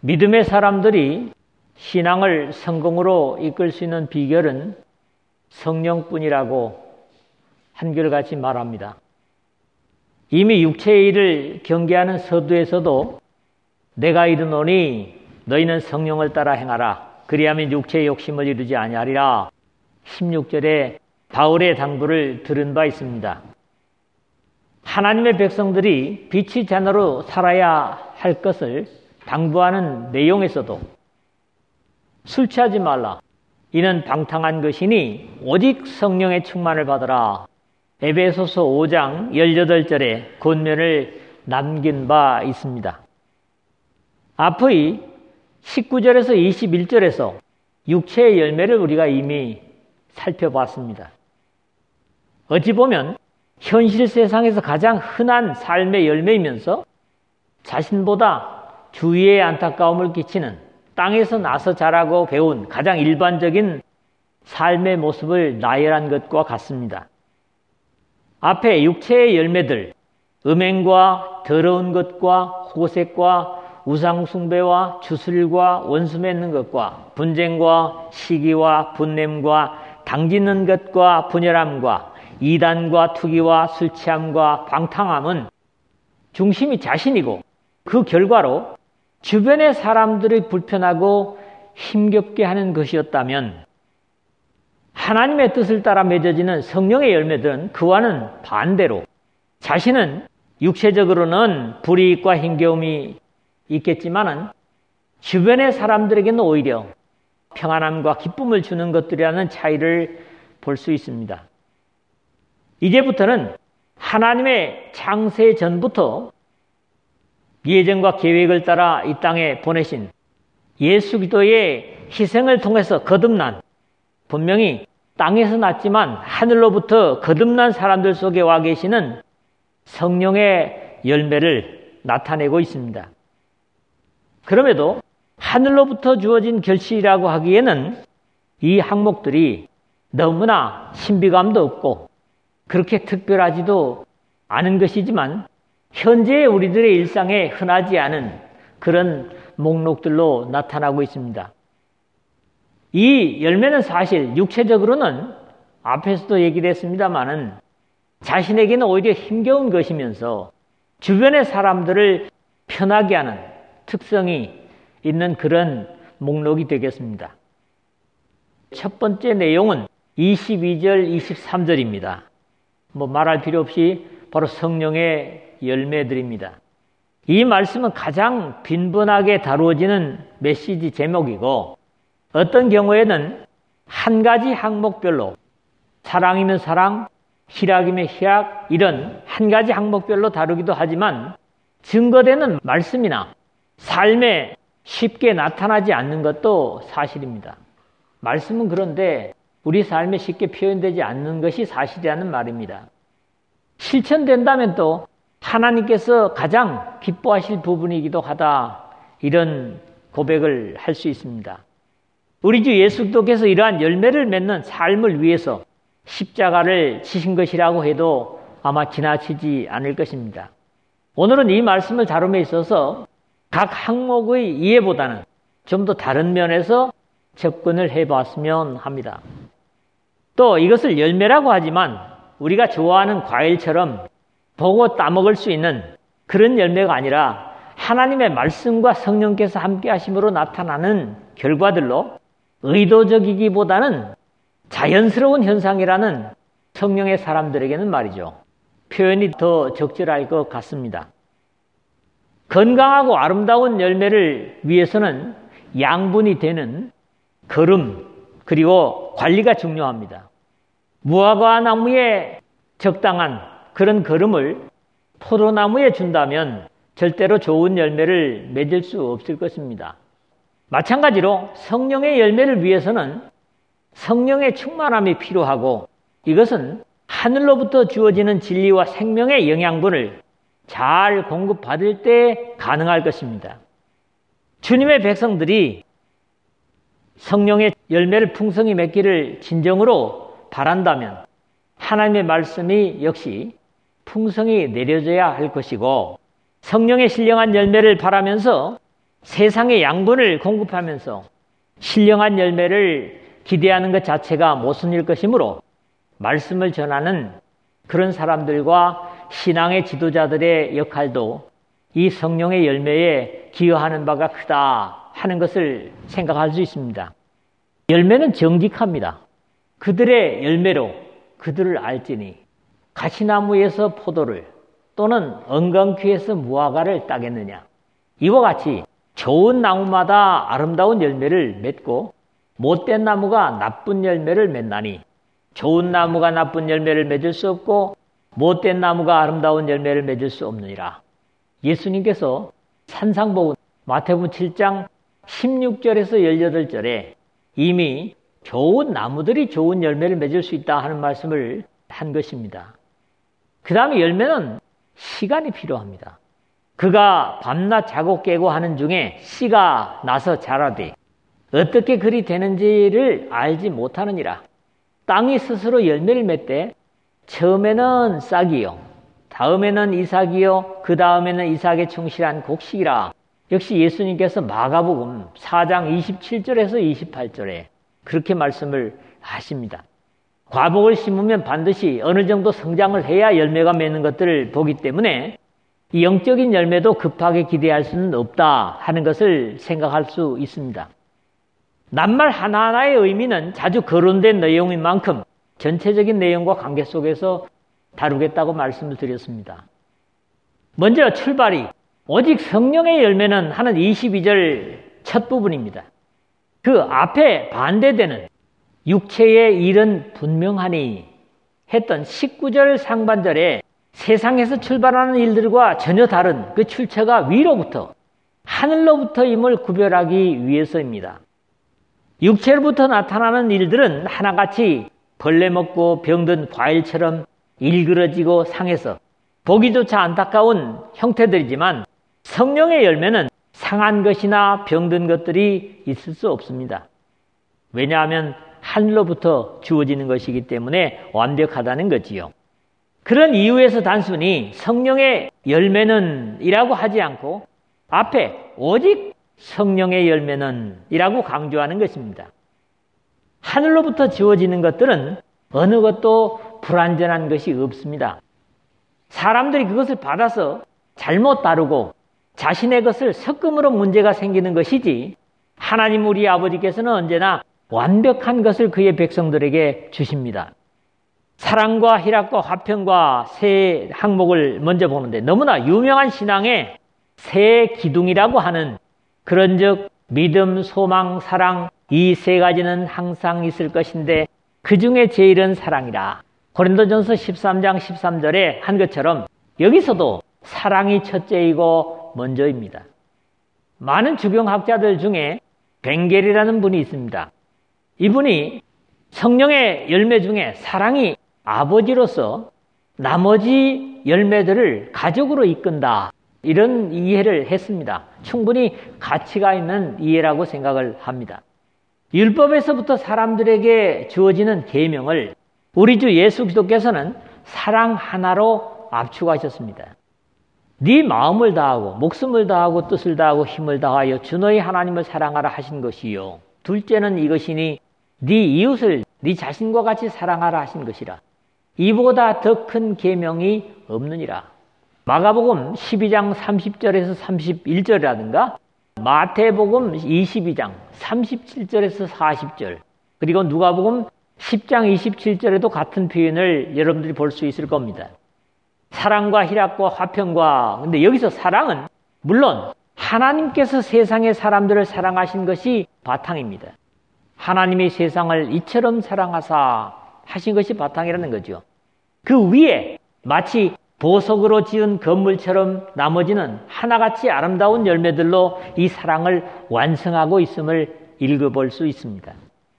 믿음의 사람들이 신앙을 성공으로 이끌 수 있는 비결은 성령뿐이라고 한결같이 말합니다. 이미 육체의 일을 경계하는 서두에서도 내가 이르노니 너희는 성령을 따라 행하라. 그리하면 육체의 욕심을 이루지 아니하리라. 16절에 바울의 당부를 들은 바 있습니다. 하나님의 백성들이 빛의 자녀로 살아야 할 것을 당부하는 내용에서도 술 취하지 말라. 이는 방탕한 것이니 오직 성령의 충만을 받으라. 에베소서 5장 18절에 권면을 남긴 바 있습니다. 앞의 19절에서 21절에서 육체의 열매를 우리가 이미 살펴봤습니다. 어찌 보면 현실 세상에서 가장 흔한 삶의 열매이면서 자신보다 주위에 안타까움을 끼치는 땅에서 나서 자라고 배운 가장 일반적인 삶의 모습을 나열한 것과 같습니다. 앞에 육체의 열매들, 음행과 더러운 것과 호색과 우상숭배와 주술과 원수 맺는 것과 분쟁과 시기와 분냄과 당짓는 것과 분열함과 이단과 투기와 술취함과 방탕함은 중심이 자신이고 그 결과로 주변의 사람들이 불편하고 힘겹게 하는 것이었다면 하나님의 뜻을 따라 맺어지는 성령의 열매들은 그와는 반대로 자신은 육체적으로는 불이익과 힘겨움이 있겠지만은 주변의 사람들에게는 오히려 평안함과 기쁨을 주는 것들이라는 차이를 볼 수 있습니다. 이제부터는 하나님의 창세 전부터 예정과 계획을 따라 이 땅에 보내신 예수 그리스도의 희생을 통해서 거듭난, 분명히 땅에서 났지만 하늘로부터 거듭난 사람들 속에 와 계시는 성령의 열매를 나타내고 있습니다. 그럼에도 하늘로부터 주어진 결실이라고 하기에는 이 항목들이 너무나 신비감도 없고 그렇게 특별하지도 않은 것이지만 현재 우리들의 일상에 흔하지 않은 그런 목록들로 나타나고 있습니다. 이 열매는 사실 육체적으로는 앞에서도 얘기를 했습니다마는 자신에게는 오히려 힘겨운 것이면서 주변의 사람들을 편하게 하는 특성이 있는 그런 목록이 되겠습니다. 첫 번째 내용은 22절, 23절입니다. 말할 필요 없이 바로 성령의 열매들입니다. 이 말씀은 가장 빈번하게 다루어지는 메시지 제목이고 어떤 경우에는 한 가지 항목별로 사랑이면 사랑, 희락이면 희락 이런 한 가지 항목별로 다루기도 하지만 증거되는 말씀이나 삶에 쉽게 나타나지 않는 것도 사실입니다. 말씀은 그런데 우리 삶에 쉽게 표현되지 않는 것이 사실이라는 말입니다. 실천된다면 또 하나님께서 가장 기뻐하실 부분이기도 하다 이런 고백을 할 수 있습니다. 우리 주 예수 그리스도께서 이러한 열매를 맺는 삶을 위해서 십자가를 지신 것이라고 해도 아마 지나치지 않을 것입니다. 오늘은 이 말씀을 다룸에 있어서 각 항목의 이해보다는 좀 더 다른 면에서 접근을 해봤으면 합니다. 또 이것을 열매라고 하지만 우리가 좋아하는 과일처럼 보고 따먹을 수 있는 그런 열매가 아니라 하나님의 말씀과 성령께서 함께 하심으로 나타나는 결과들로 의도적이기보다는 자연스러운 현상이라는 성령의 사람들에게는 말이죠. 표현이 더 적절할 것 같습니다. 건강하고 아름다운 열매를 위해서는 양분이 되는 거름 그리고 관리가 중요합니다. 무화과 나무에 적당한 그런 거름을 포도나무에 준다면 절대로 좋은 열매를 맺을 수 없을 것입니다. 마찬가지로 성령의 열매를 위해서는 성령의 충만함이 필요하고 이것은 하늘로부터 주어지는 진리와 생명의 영양분을 잘 공급받을 때 가능할 것입니다. 주님의 백성들이 성령의 열매를 풍성히 맺기를 진정으로 바란다면 하나님의 말씀이 역시 풍성히 내려져야 할 것이고 성령의 신령한 열매를 바라면서 세상의 양분을 공급하면서 신령한 열매를 기대하는 것 자체가 모순일 것이므로 말씀을 전하는 그런 사람들과 신앙의 지도자들의 역할도 이 성령의 열매에 기여하는 바가 크다 하는 것을 생각할 수 있습니다. 열매는 정직합니다. 그들의 열매로 그들을 알지니 가시나무에서 포도를 또는 엉겅퀴에서 무화과를 따겠느냐. 이와 같이 좋은 나무마다 아름다운 열매를 맺고 못된 나무가 나쁜 열매를 맺나니 좋은 나무가 나쁜 열매를 맺을 수 없고 못된 나무가 아름다운 열매를 맺을 수 없느니라. 예수님께서 산상복음 마태복음 7장 16절에서 18절에 이미 좋은 나무들이 좋은 열매를 맺을 수 있다 하는 말씀을 한 것입니다. 그 다음에 열매는 시간이 필요합니다. 그가 밤낮 자고 깨고 하는 중에 씨가 나서 자라되 어떻게 그리 되는지를 알지 못하느니라. 땅이 스스로 열매를 맺되 처음에는 싹이요 다음에는 이삭이요 그 다음에는 이삭에 충실한 곡식이라. 역시 예수님께서 마가복음 4장 27절에서 28절에 그렇게 말씀을 하십니다. 과복을 심으면 반드시 어느 정도 성장을 해야 열매가 맺는 것들을 보기 때문에 이 영적인 열매도 급하게 기대할 수는 없다 하는 것을 생각할 수 있습니다. 낱말 하나하나의 의미는 자주 거론된 내용인 만큼 전체적인 내용과 관계 속에서 다루겠다고 말씀을 드렸습니다. 먼저 출발이 오직 성령의 열매는 하는 22절 첫 부분입니다. 그 앞에 반대되는 육체의 일은 분명하니 했던 19절 상반절에 세상에서 출발하는 일들과 전혀 다른 그 출처가 위로부터 하늘로부터임을 구별하기 위해서입니다. 육체로부터 나타나는 일들은 하나같이 벌레 먹고 병든 과일처럼 일그러지고 상해서 보기조차 안타까운 형태들이지만 성령의 열매는 상한 것이나 병든 것들이 있을 수 없습니다. 왜냐하면 하늘로부터 주어지는 것이기 때문에 완벽하다는 거지요. 그런 이유에서 단순히 성령의 열매는 이라고 하지 않고 앞에 오직 성령의 열매는 이라고 강조하는 것입니다. 하늘로부터 주어지는 것들은 어느 것도 불완전한 것이 없습니다. 사람들이 그것을 받아서 잘못 다루고 자신의 것을 섞음으로 문제가 생기는 것이지 하나님 우리 아버지께서는 언제나 완벽한 것을 그의 백성들에게 주십니다. 사랑과 희락과 화평과 세 항목을 먼저 보는데 너무나 유명한 신앙의 세 기둥이라고 하는 그런즉 믿음, 소망, 사랑 이 세 가지는 항상 있을 것인데 그 중에 제일은 사랑이라. 고린도전서 13장 13절에 한 것처럼 여기서도 사랑이 첫째이고 먼저입니다. 많은 주경학자들 중에 벵겔이라는 분이 있습니다. 이분이 성령의 열매 중에 사랑이 아버지로서 나머지 열매들을 가족으로 이끈다. 이런 이해를 했습니다. 충분히 가치가 있는 이해라고 생각을 합니다. 율법에서부터 사람들에게 주어지는 계명을 우리 주 예수 그리스도께서는 사랑 하나로 압축하셨습니다. 네 마음을 다하고 목숨을 다하고 뜻을 다하고 힘을 다하여 주 너희 하나님을 사랑하라 하신 것이요. 둘째는 이것이니 네 이웃을 네 자신과 같이 사랑하라 하신 것이라. 이보다 더 큰 계명이 없느니라. 마가복음 12장 30절에서 31절이라든가 마태복음 22장 37절에서 40절 그리고 누가복음 10장 27절에도 같은 표현을 여러분들이 볼 수 있을 겁니다. 사랑과 희락과 화평과 근데 여기서 사랑은 물론 하나님께서 세상의 사람들을 사랑하신 것이 바탕입니다. 하나님이 세상을 이처럼 사랑하사 하신 것이 바탕이라는 거죠. 그 위에 마치 보석으로 지은 건물처럼 나머지는 하나같이 아름다운 열매들로 이 사랑을 완성하고 있음을 읽어볼 수 있습니다.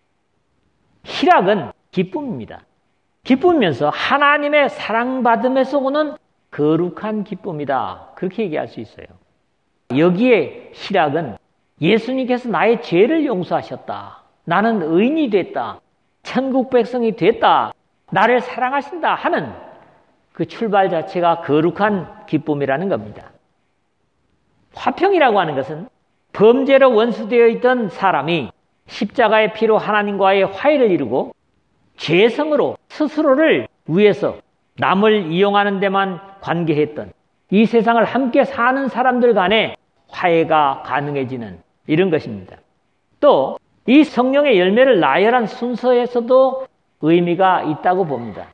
희락은 기쁨입니다. 기쁨이면서 하나님의 사랑받음에서 오는 거룩한 기쁨이다. 그렇게 얘기할 수 있어요. 여기에 희락은 예수님께서 나의 죄를 용서하셨다. 나는 의인이 됐다. 천국 백성이 됐다. 나를 사랑하신다 하는 그 출발 자체가 거룩한 기쁨이라는 겁니다. 화평이라고 하는 것은 범죄로 원수되어 있던 사람이 십자가의 피로 하나님과의 화해를 이루고 죄성으로 스스로를 위해서 남을 이용하는 데만 관계했던 이 세상을 함께 사는 사람들 간에 화해가 가능해지는 이런 것입니다. 또 이 성령의 열매를 나열한 순서에서도 의미가 있다고 봅니다.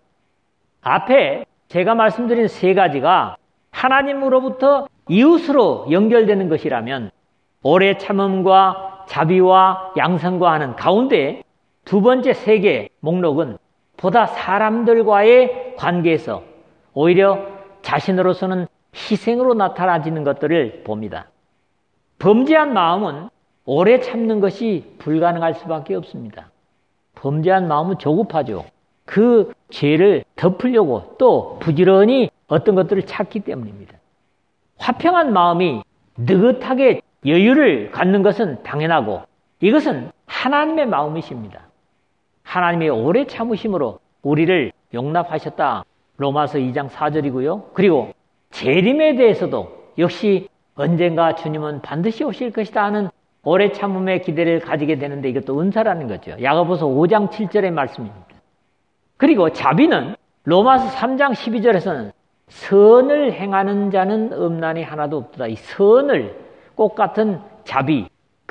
앞에 제가 말씀드린 세 가지가 하나님으로부터 이웃으로 연결되는 것이라면 오래 참음과 자비와 양선과 하는 가운데 두 번째 세 개 목록은 보다 사람들과의 관계에서 오히려 자신으로서는 희생으로 나타나지는 것들을 봅니다. 범죄한 마음은 오래 참는 것이 불가능할 수밖에 없습니다. 범죄한 마음은 조급하죠. 그 죄를 덮으려고 또 부지런히 어떤 것들을 찾기 때문입니다. 화평한 마음이 느긋하게 여유를 갖는 것은 당연하고 이것은 하나님의 마음이십니다. 하나님의 오래 참으심으로 우리를 용납하셨다. 로마서 2장 4절이고요. 그리고 재림에 대해서도 역시 언젠가 주님은 반드시 오실 것이다 하는 오래 참음의 기대를 가지게 되는데 이것도 은사라는 거죠. 야고보서 5장 7절의 말씀입니다. 그리고 자비는 로마서 3장 12절에서는 선을 행하는 자는 음란이 하나도 없다. 이 선을 꽃 같은 자비,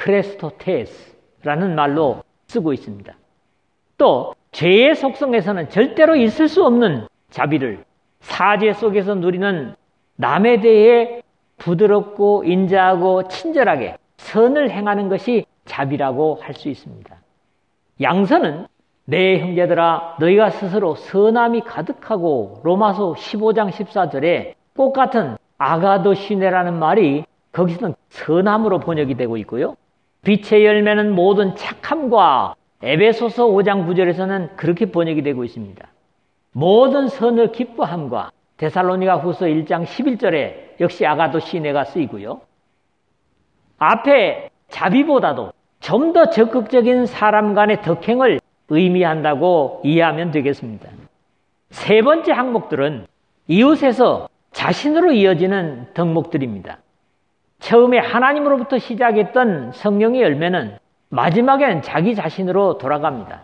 크레스토테스라는 말로 쓰고 있습니다. 또 죄의 속성에서는 절대로 있을 수 없는 자비를 사죄 속에서 누리는 남에 대해 부드럽고 인자하고 친절하게 선을 행하는 것이 자비라고 할 수 있습니다. 양선은 내 형제들아 너희가 스스로 선함이 가득하고 로마서 15장 14절에 꽃 같은 아가도시네라는 말이 거기서는 선함으로 번역이 되고 있고요. 빛의 열매는 모든 착함과 에베소서 5장 9절에서는 그렇게 번역이 되고 있습니다. 모든 선을 기뻐함과 데살로니가 후서 1장 11절에 역시 아가도시네가 쓰이고요. 앞에 자비보다도 좀 더 적극적인 사람 간의 덕행을 의미한다고 이해하면 되겠습니다. 세 번째 항목들은 이웃에서 자신으로 이어지는 덕목들입니다. 처음에 하나님으로부터 시작했던 성령의 열매는 마지막엔 자기 자신으로 돌아갑니다.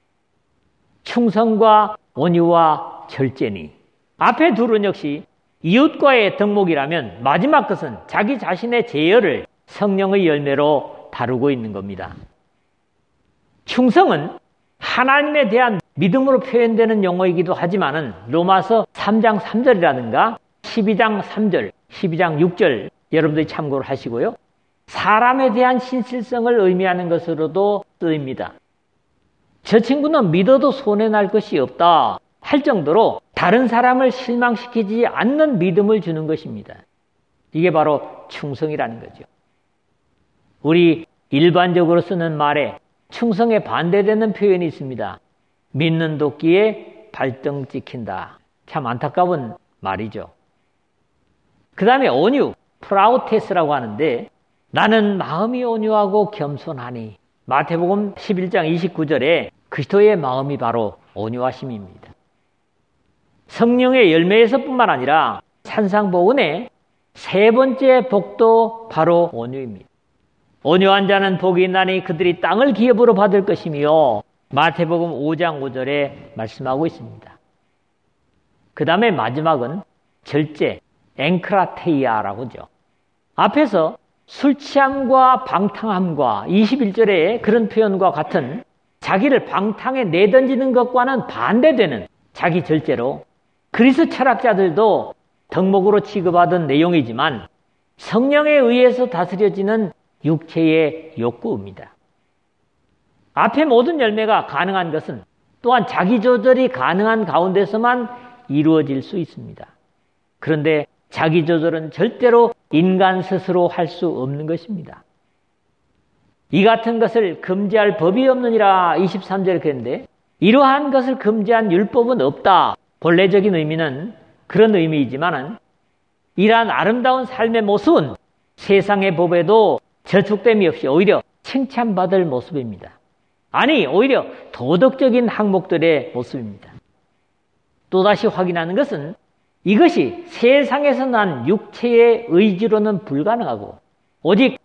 충성과 온유와 절제니. 앞에 둘은 역시 이웃과의 덕목이라면 마지막 것은 자기 자신의 제열을 성령의 열매로 다루고 있는 겁니다. 충성은 하나님에 대한 믿음으로 표현되는 용어이기도 하지만은 로마서 3장 3절이라든가 12장 3절, 12장 6절 여러분들이 참고를 하시고요. 사람에 대한 신실성을 의미하는 것으로도 쓰입니다. 저 친구는 믿어도 손해날 것이 없다 할 정도로 다른 사람을 실망시키지 않는 믿음을 주는 것입니다. 이게 바로 충성이라는 거죠. 우리 일반적으로 쓰는 말에 충성에 반대되는 표현이 있습니다. 믿는 도끼에 발등 찍힌다. 참 안타까운 말이죠. 그 다음에 온유, 프라우테스라고 하는데 나는 마음이 온유하고 겸손하니 마태복음 11장 29절에 그리스도의 마음이 바로 온유하심입니다. 성령의 열매에서뿐만 아니라 산상보훈의 세 번째 복도 바로 온유입니다. 온유한 자는 복이 있나니 그들이 땅을 기업으로 받을 것이며 마태복음 5장 5절에 말씀하고 있습니다. 그 다음에 마지막은 절제, 앵크라테이아라고 하죠. 앞에서 술 취함과 방탕함과 21절의 그런 표현과 같은 자기를 방탕에 내던지는 것과는 반대되는 자기 절제로 그리스 철학자들도 덕목으로 취급하던 내용이지만 성령에 의해서 다스려지는 육체의 욕구입니다. 앞에 모든 열매가 가능한 것은 또한 자기 조절이 가능한 가운데서만 이루어질 수 있습니다. 그런데 자기 조절은 절대로 인간 스스로 할 수 없는 것입니다. 이 같은 것을 금지할 법이 없느니라 23절에 그랬는데 이러한 것을 금지한 율법은 없다. 본래적인 의미는 그런 의미이지만은 이러한 아름다운 삶의 모습은 세상의 법에도 저촉됨이 없이 오히려 칭찬받을 모습입니다. 아니 오히려 도덕적인 항목들의 모습입니다. 또다시 확인하는 것은 이것이 세상에서 난 육체의 의지로는 불가능하고 오직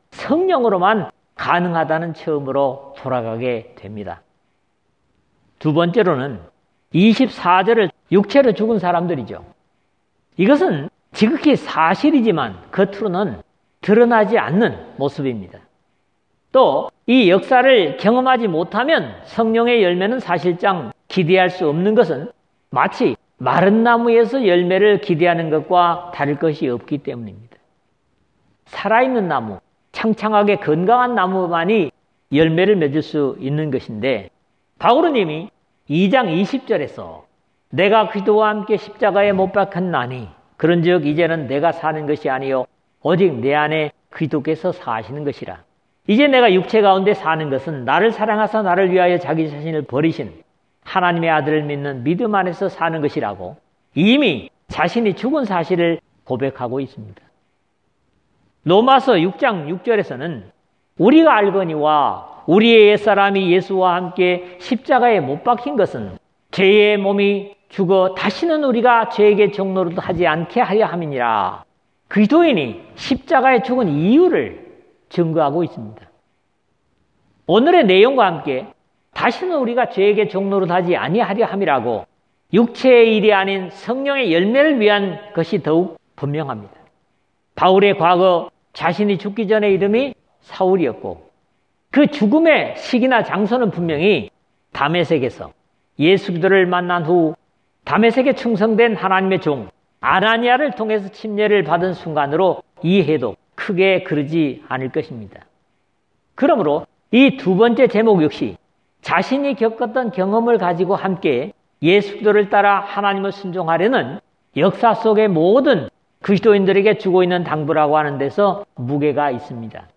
성령으로만 가능하다는 처음으로 돌아가게 됩니다. 두 번째로는 24절을 육체로 죽은 사람들이죠. 이것은 지극히 사실이지만 겉으로는 드러나지 않는 모습입니다. 또 이 역사를 경험하지 못하면 성령의 열매는 사실상 기대할 수 없는 것은 마치 마른 나무에서 열매를 기대하는 것과 다를 것이 없기 때문입니다. 살아있는 나무, 창창하게 건강한 나무만이 열매를 맺을 수 있는 것인데 바울은 2장 20절에서 내가 그리스도와 함께 십자가에 못 박혔나니 그런즉 이제는 내가 사는 것이 아니요 오직 내 안에 그리스도께서 사시는 것이라. 이제 내가 육체 가운데 사는 것은 나를 사랑하사 나를 위하여 자기 자신을 버리신 하나님의 아들을 믿는 믿음 안에서 사는 것이라고 이미 자신이 죽은 사실을 고백하고 있습니다. 로마서 6장 6절에서는 우리가 알거니와 우리의 옛사람이 예수와 함께 십자가에 못 박힌 것은 죄의 몸이 죽어 다시는 우리가 죄에게 종노릇 하지 않게 하려 함이니라. 그리스도인이 십자가에 죽은 이유를 증거하고 있습니다. 오늘의 내용과 함께 다시는 우리가 죄에게 종노릇 하지 아니하려 함이라고 육체의 일이 아닌 성령의 열매를 위한 것이 더욱 분명합니다. 바울의 과거 자신이 죽기 전의 이름이 사울이었고 그 죽음의 시기나 장소는 분명히 다메섹에서 예수 그리스도를 만난 후 다메섹에 충성된 하나님의 종 아나니아를 통해서 침례를 받은 순간으로 이해해도 크게 그르지 않을 것입니다. 그러므로 이 두 번째 제목 역시 자신이 겪었던 경험을 가지고 함께 예수 그리스도를 따라 하나님을 순종하려는 역사 속의 모든 그리스도인들에게 주고 있는 당부라고 하는 데서 무게가 있습니다.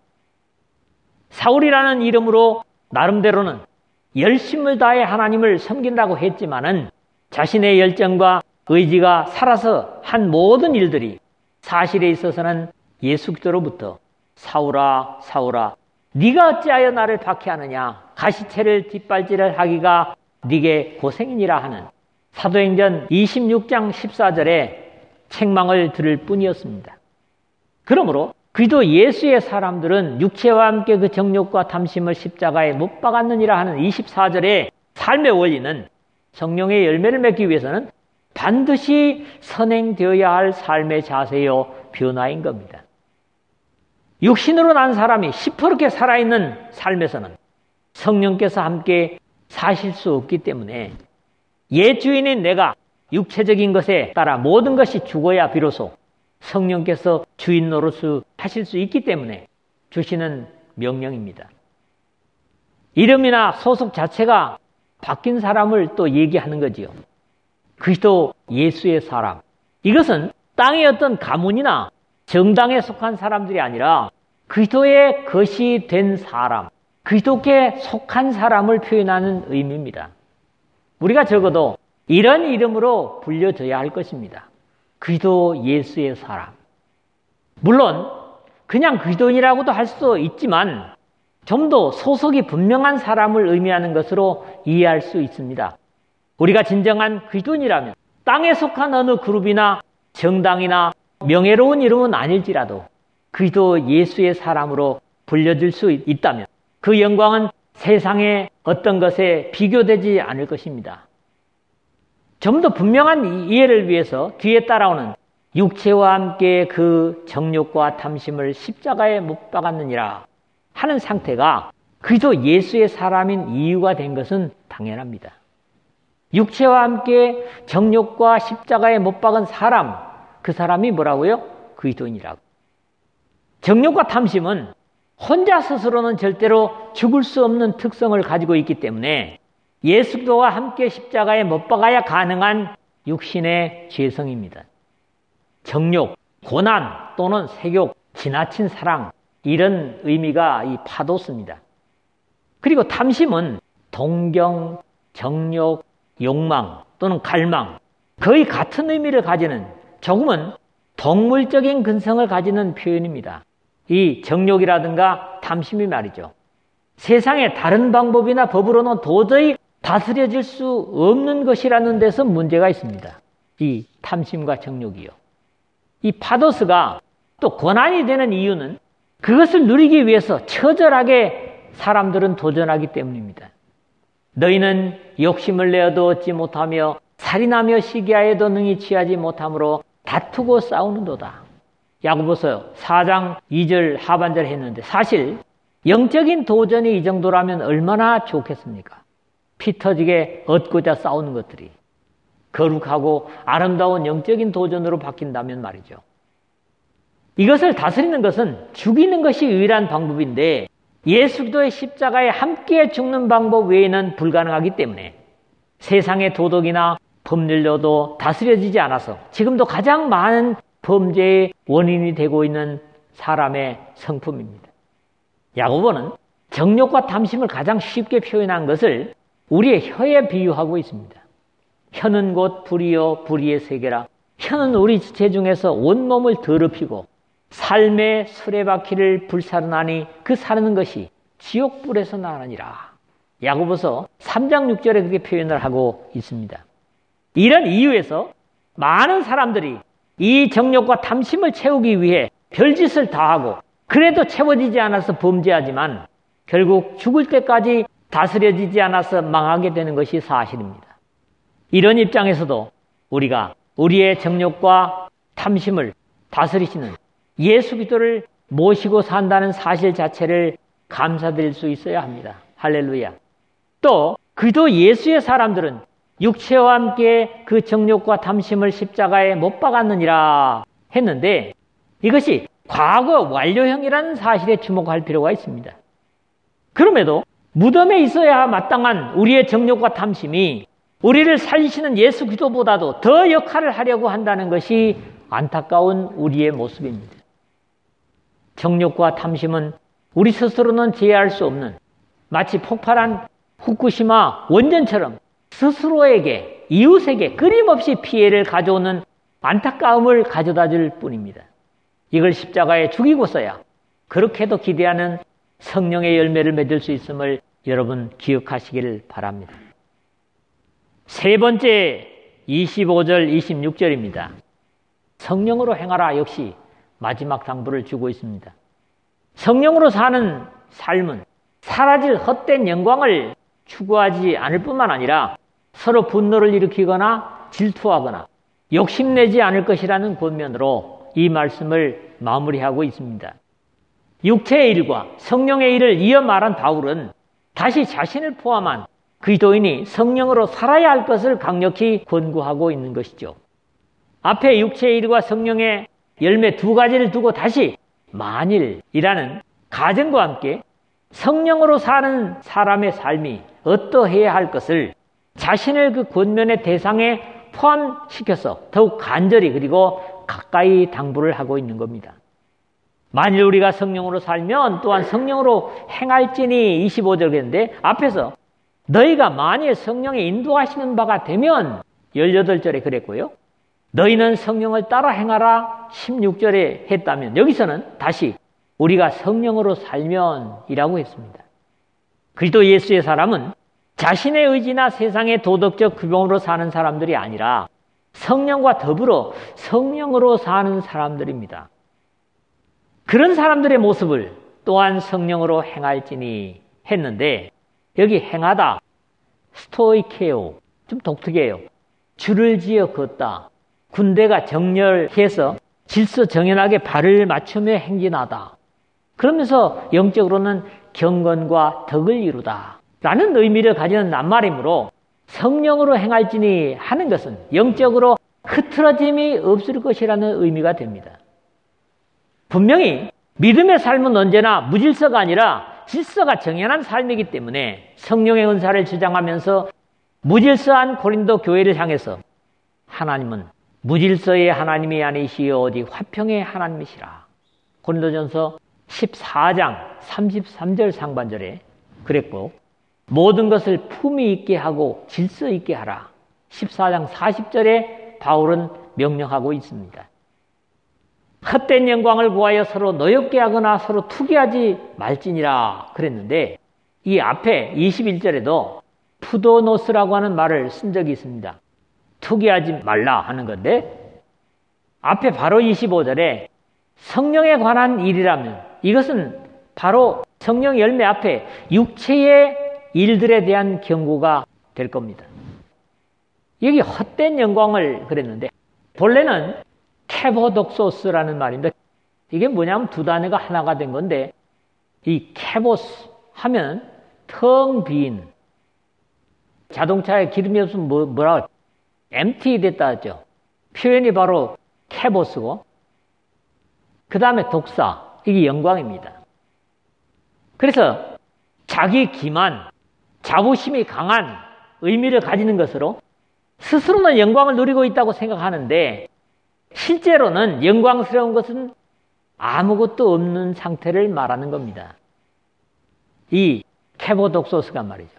사울이라는 이름으로 나름대로는 열심을 다해 하나님을 섬긴다고 했지만은 자신의 열정과 의지가 살아서 한 모든 일들이 사실에 있어서는 예수 그리스도로부터 사울아 사울아 네가 어찌하여 나를 박해하느냐 가시체를 뒷발질을 하기가 네게 고생이니라 하는 사도행전 26장 14절에 책망을 들을 뿐이었습니다. 그러므로 그리스도 예수의 사람들은 육체와 함께 그 정욕과 탐심을 십자가에 못 박았느니라 하는 24절의 삶의 원리는 성령의 열매를 맺기 위해서는 반드시 선행되어야 할 삶의 자세요 변화인 겁니다. 육신으로 난 사람이 시퍼렇게 살아있는 삶에서는 성령께서 함께 사실 수 없기 때문에 옛 주인인 내가 육체적인 것에 따라 모든 것이 죽어야 비로소 성령께서 주인 노릇을 하실 수 있기 때문에 주시는 명령입니다. 이름이나 소속 자체가 바뀐 사람을 또 얘기하는 거지요. 그리스도 예수의 사람. 이것은 땅의 어떤 가문이나 정당에 속한 사람들이 아니라 그리스도의 것이 된 사람, 그리스도께 속한 사람을 표현하는 의미입니다. 우리가 적어도 이런 이름으로 불려져야 할 것입니다. 그리스도 예수의 사람. 물론 그냥 그리스도인이라고도 할 수도 있지만 좀 더 소속이 분명한 사람을 의미하는 것으로 이해할 수 있습니다. 우리가 진정한 그리스도인이라면 땅에 속한 어느 그룹이나 정당이나 명예로운 이름은 아닐지라도 그리스도 예수의 사람으로 불려질 수 있다면 그 영광은 세상의 어떤 것에 비교되지 않을 것입니다. 좀 더 분명한 이해를 위해서 뒤에 따라오는 육체와 함께 그 정욕과 탐심을 십자가에 못 박았느니라 하는 상태가 그리스도 예수의 사람인 이유가 된 것은 당연합니다. 육체와 함께 정욕과 십자가에 못 박은 사람, 그 사람이 뭐라고요? 그리스도인이라고. 정욕과 탐심은 혼자 스스로는 절대로 죽을 수 없는 특성을 가지고 있기 때문에 예수 그리스도와 함께 십자가에 못 박아야 가능한 육신의 죄성입니다. 정욕, 고난 또는 색욕, 지나친 사랑 이런 의미가 이 파도스입니다. 그리고 탐심은 동경, 정욕, 욕망 또는 갈망 거의 같은 의미를 가지는 조금은 동물적인 근성을 가지는 표현입니다. 이 정욕이라든가 탐심이 말이죠. 세상의 다른 방법이나 법으로는 도저히 다스려질 수 없는 것이라는 데서 문제가 있습니다. 이 탐심과 정욕이요. 이 파도스가 또 고난이 되는 이유는 그것을 누리기 위해서 처절하게 사람들은 도전하기 때문입니다. 너희는 욕심을 내어도 얻지 못하며 살인하며 시기하여도 능히 취하지 못하므로 다투고 싸우는도다. 야고보서 4장 2절 하반절 했는데 사실 영적인 도전이 이 정도라면 얼마나 좋겠습니까? 피 터지게 얻고자 싸우는 것들이 거룩하고 아름다운 영적인 도전으로 바뀐다면 말이죠. 이것을 다스리는 것은 죽이는 것이 유일한 방법인데 예수 그리스도의 십자가에 함께 죽는 방법 외에는 불가능하기 때문에 세상의 도덕이나 법률로도 다스려지지 않아서 지금도 가장 많은 범죄의 원인이 되고 있는 사람의 성품입니다. 야고보는 정욕과 탐심을 가장 쉽게 표현한 것을 우리의 혀에 비유하고 있습니다. 혀는 곧 불이요 불의의 세계라. 혀는 우리 지체 중에서 온몸을 더럽히고 삶의 수레바퀴를 불사르나니 그 사르는 것이 지옥불에서 나느니라. 야고보서 3장 6절에 그렇게 표현을 하고 있습니다. 이런 이유에서 많은 사람들이 이 정욕과 탐심을 채우기 위해 별짓을 다하고 그래도 채워지지 않아서 범죄하지만 결국 죽을 때까지 다스려지지 않아서 망하게 되는 것이 사실입니다. 이런 입장에서도 우리가 우리의 정욕과 탐심을 다스리시는 예수 그리스도를 모시고 산다는 사실 자체를 감사드릴 수 있어야 합니다. 할렐루야. 또 그리스도 예수의 사람들은 육체와 함께 그 정욕과 탐심을 십자가에 못 박았느니라 했는데 이것이 과거 완료형이라는 사실에 주목할 필요가 있습니다. 그럼에도 무덤에 있어야 마땅한 우리의 정욕과 탐심이 우리를 살리시는 예수 그리스도보다도 더 역할을 하려고 한다는 것이 안타까운 우리의 모습입니다. 정욕과 탐심은 우리 스스로는 제어할 수 없는 마치 폭발한 후쿠시마 원전처럼 스스로에게 이웃에게 끊임없이 피해를 가져오는 안타까움을 가져다 줄 뿐입니다. 이걸 십자가에 죽이고서야 그렇게도 기대하는 성령의 열매를 맺을 수 있음을 여러분 기억하시기를 바랍니다. 세 번째 25절 26절입니다. 성령으로 행하라 역시 마지막 당부를 주고 있습니다. 성령으로 사는 삶은 사라질 헛된 영광을 추구하지 않을 뿐만 아니라 서로 분노를 일으키거나 질투하거나 욕심내지 않을 것이라는 권면으로 이 말씀을 마무리하고 있습니다. 육체의 일과 성령의 일을 이어 말한 바울은 다시 자신을 포함한 그리스도인이 성령으로 살아야 할 것을 강력히 권고하고 있는 것이죠. 앞에 육체의 일과 성령의 열매 두 가지를 두고 다시 만일이라는 가정과 함께 성령으로 사는 사람의 삶이 어떠해야 할 것을 자신을 그 권면의 대상에 포함시켜서 더욱 간절히 그리고 가까이 당부를 하고 있는 겁니다. 만일 우리가 성령으로 살면 또한 성령으로 행할지니 25절 그랬는데 앞에서 너희가 만일 성령의 인도하시는 바가 되면 18절에 그랬고요. 너희는 성령을 따라 행하라 16절에 했다면 여기서는 다시 우리가 성령으로 살면 이라고 했습니다. 그리스도 예수의 사람은 자신의 의지나 세상의 도덕적 규범으로 사는 사람들이 아니라 성령과 더불어 성령으로 사는 사람들입니다. 그런 사람들의 모습을 또한 성령으로 행할지니 했는데 여기 행하다, 스토이케오, 좀 독특해요. 줄을 지어 걷다, 군대가 정렬해서 질서 정연하게 발을 맞추며 행진하다. 그러면서 영적으로는 경건과 덕을 이루다 라는 의미를 가지는 낱말이므로 성령으로 행할지니 하는 것은 영적으로 흐트러짐이 없을 것이라는 의미가 됩니다. 분명히 믿음의 삶은 언제나 무질서가 아니라 질서가 정연한 삶이기 때문에 성령의 은사를 주장하면서 무질서한 고린도 교회를 향해서 하나님은 무질서의 하나님이 아니시여 오직 화평의 하나님이시라. 고린도전서 14장 33절 상반절에 그랬고 모든 것을 품위 있게 하고 질서 있게 하라. 14장 40절에 바울은 명령하고 있습니다. 헛된 영광을 구하여 서로 노엽게 하거나 서로 투기하지 말지니라 그랬는데 이 앞에 21절에도 푸도노스라고 하는 말을 쓴 적이 있습니다. 투기하지 말라 하는 건데 앞에 바로 25절에 성령에 관한 일이라면 이것은 바로 성령 열매 앞에 육체의 일들에 대한 경고가 될 겁니다. 여기 헛된 영광을 그랬는데 본래는 케보독소스라는 말입니다. 이게 뭐냐면 두 단어가 하나가 된 건데 이 케보스 하면 텅 빈, 자동차에 기름이 없으면 뭐라 empty 됐다 하죠. 표현이 바로 케보스고 그 다음에 독사, 이게 영광입니다. 그래서 자기 기만, 자부심이 강한 의미를 가지는 것으로 스스로는 영광을 누리고 있다고 생각하는데 실제로는 영광스러운 것은 아무것도 없는 상태를 말하는 겁니다. 이 케보독소스가 말이죠.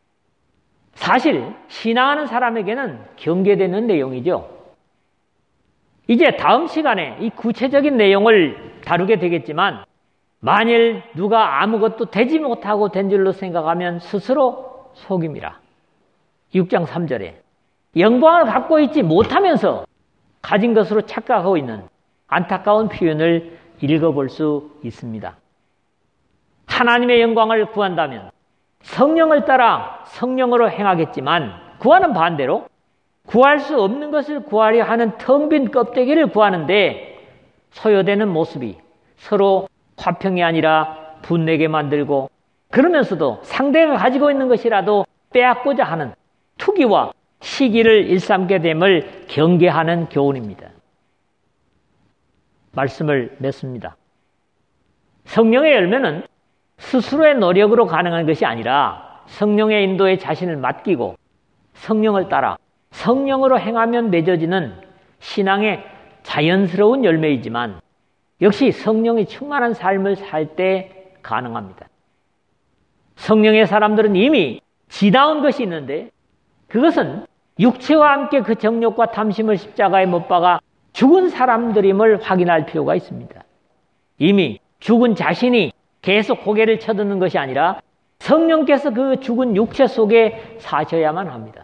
사실 신앙하는 사람에게는 경계되는 내용이죠. 이제 다음 시간에 이 구체적인 내용을 다루게 되겠지만 만일 누가 아무것도 되지 못하고 된 줄로 생각하면 스스로 속임이라. 6장 3절에 영광을 갖고 있지 못하면서 가진 것으로 착각하고 있는 안타까운 표현을 읽어볼 수 있습니다. 하나님의 영광을 구한다면 성령을 따라 성령으로 행하겠지만 구하는 반대로 구할 수 없는 것을 구하려 하는 텅 빈 껍데기를 구하는데 소요되는 모습이 서로 화평이 아니라 분내게 만들고 그러면서도 상대가 가지고 있는 것이라도 빼앗고자 하는 투기와 시기를 일삼게 됨을 경계하는 교훈입니다. 말씀을 맺습니다. 성령의 열매는 스스로의 노력으로 가능한 것이 아니라 성령의 인도에 자신을 맡기고 성령을 따라 성령으로 행하면 맺어지는 신앙의 자연스러운 열매이지만 역시 성령이 충만한 삶을 살 때 가능합니다. 성령의 사람들은 이미 지나온 것이 있는데 그것은 육체와 함께 그 정욕과 탐심을 십자가에 못 박아 죽은 사람들임을 확인할 필요가 있습니다. 이미 죽은 자신이 계속 고개를 쳐드는 것이 아니라 성령께서 그 죽은 육체 속에 사셔야만 합니다.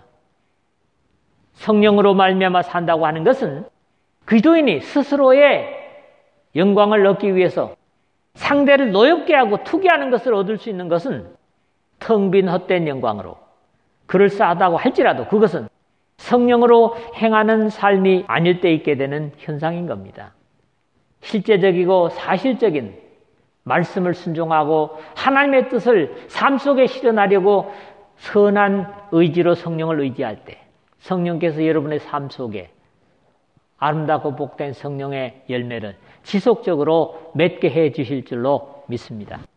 성령으로 말미암아 산다고 하는 것은 그리스도인이 스스로의 영광을 얻기 위해서 상대를 노엽게 하고 투기하는 것을 얻을 수 있는 것은 텅 빈 헛된 영광으로 그럴싸하다고 할지라도 그것은 성령으로 행하는 삶이 아닐 때 있게 되는 현상인 겁니다. 실제적이고 사실적인 말씀을 순종하고 하나님의 뜻을 삶 속에 실현하려고 선한 의지로 성령을 의지할 때 성령께서 여러분의 삶 속에 아름답고 복된 성령의 열매를 지속적으로 맺게 해 주실 줄로 믿습니다.